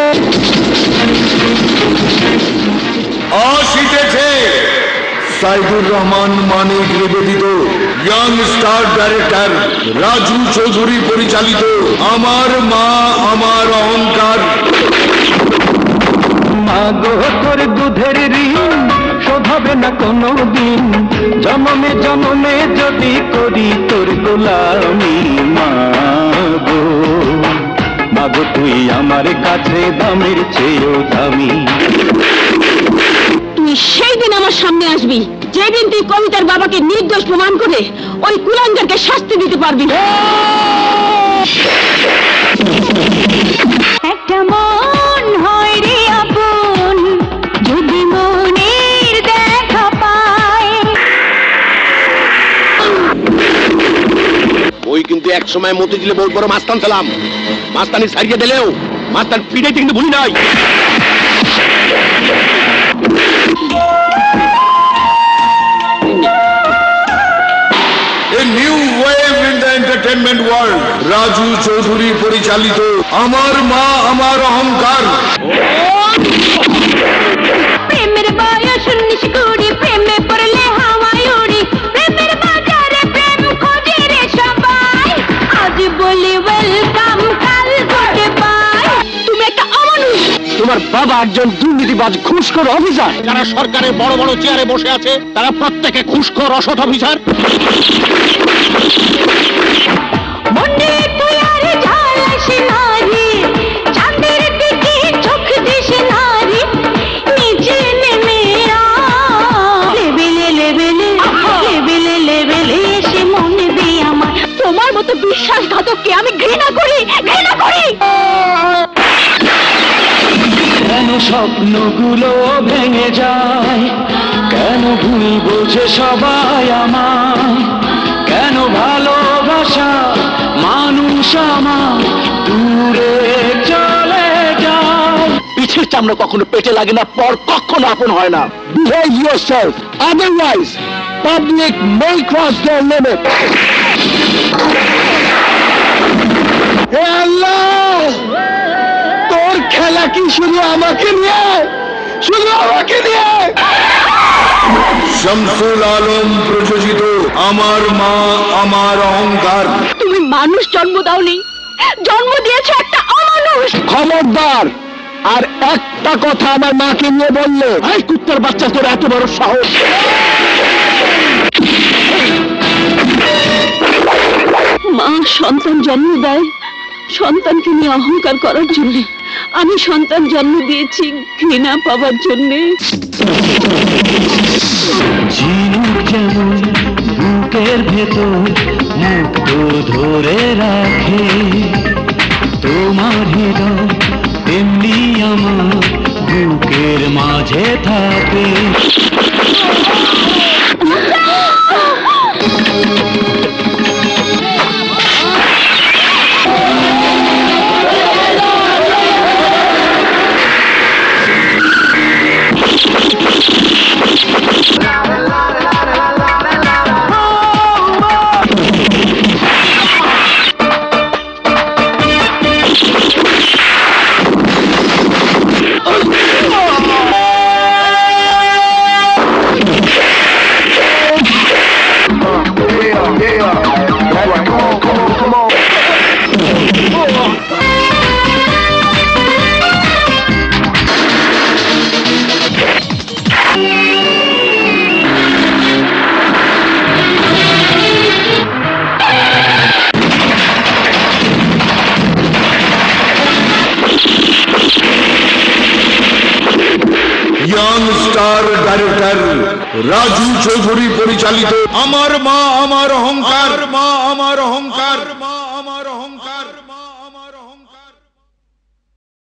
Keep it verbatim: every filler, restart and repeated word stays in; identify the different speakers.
Speaker 1: আসিতেছে সাইদুর রহমান মানিক নিবেদিত young star director Raju Chowdhury পরিচালিত আমার মা আমার অহংকার।
Speaker 2: মা গো তোর দুধের ঋণ শোধ হবে না কোনো দিন, জন্মে জন্মে যদি করি তোর গোলামি। মা গো মা গো তুই আমার কাছে দামের চেয়েও দামি।
Speaker 3: তুই সেই দিন আমার সামনে আসবি যেদিন তুই কবিতার বাবাকে নির্দোষ প্রমাণ করে ওই কুলাঙ্গারকে শাস্তি দিতে পারবি।
Speaker 4: একটা মন হয় রে আপন যদি মনের দেখা পায়।
Speaker 5: ওই কিন্তু এক সময় মতিঝিলে বহুত বড় মাস্তান ছিলাম, মাস্তানি সারিয়ে দিলেও মাস্তান পিটাইতে কিন্তু ভুলি নাই।
Speaker 1: A new wave in the entertainment world. Raju Chowdhury পরিচালিত আমার মা আমার অহংকার।
Speaker 4: প্রেমের বয়স উনিশ কুড়ি, প্রেমে পড়লে হাওয়ায় উড়ি, প্রেমের বাজারে প্রেম খোঁজে রে সবাই। আজ বলি ওয়েলকাম, কাল গুড বাই।
Speaker 3: তুমি একটা অমানুষ।
Speaker 2: তোমার বাবা একজন দুর্নীতিবাজ ঘুষখোর অফিসার।
Speaker 5: যারা সরকারের বড় বড় চেয়ারে বসে আছে তারা প্রত্যেকে ঘুষখোর অসৎ অফিসার।
Speaker 4: মনে তুই আর ঝালাস নারী, চাঁদের দিকে চোখ দিস নারী, নিচে নেমে লেবেলে লেবেলে লেবেলে লেবেলে এসে মনে দে আমার।
Speaker 3: তোমার মতো বিশ্বাসঘাতককে আমি ঘৃণা করি, ঘৃণা করি।
Speaker 2: কেন স্বপ্নগুলো ভেঙে যায়, কেন ভুল বোঝে সবাই আমায়, কেন ভালোবাসা মানুষ আমার দূরে চলে যায়। পিছের চামড়া কখনো পেটে লাগে না, পর কখনো আপন হয় না। Behave yourself, otherwise public may cross their limit. হে আল্লাহ, তোর খেলা কি শুধু আমাকে নিয়ে, শুধু আমাকে নিয়ে?
Speaker 1: শামসুল আলম প্রযোজিত আমার মা আমার অহংকার।
Speaker 3: তুমি মানুষ জন্ম দাওনি, জন্ম দিয়েছো একটা অমানুষ।
Speaker 2: খবরদার আর একটা কথা আমার মাকে নিয়ে বললে, এই কুত্তার বাচ্চা তোর এত বড় সাহস!
Speaker 3: মা সন্তান জন্ম দেয় সন্তানকে নিয়ে অহংকার করার জন্য। আমি সন্তান জন্ম দিয়েছি ঘৃণা পাওয়ার জন্য।
Speaker 2: ঝিনুক যেমন বুকের ভেতর মুক্ত ধরে রাখে, তোমার হৃদয় তেমনি আমার বুকের মাঝে থাকে।
Speaker 1: Young star director Raju Chowdhury পরিচালিত আমার মা আমার অহংকার। মা আমার অহংকার, মা আমার অহংকার।